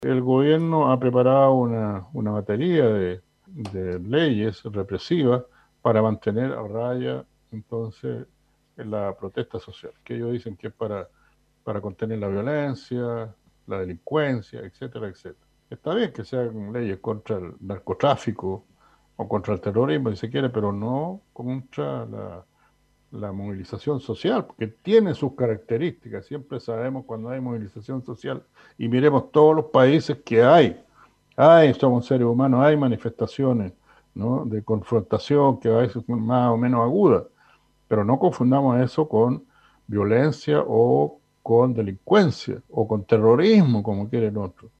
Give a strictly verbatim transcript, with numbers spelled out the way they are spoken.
El gobierno ha preparado una, una batería de, de leyes represivas para mantener a raya entonces la protesta social, que ellos dicen que es para, para contener la violencia, la delincuencia, etcétera, etcétera. Está bien que sean leyes contra el narcotráfico o contra el terrorismo, si se quiere, pero no contra la, la movilización social, porque tiene sus características. Siempre sabemos cuando hay movilización social y miremos todos los países que hay. Hay, somos seres humanos, hay manifestaciones, ¿no?, de confrontación que a veces son más o menos agudas, pero no confundamos eso con violencia o con delincuencia o con terrorismo, como quieren otros.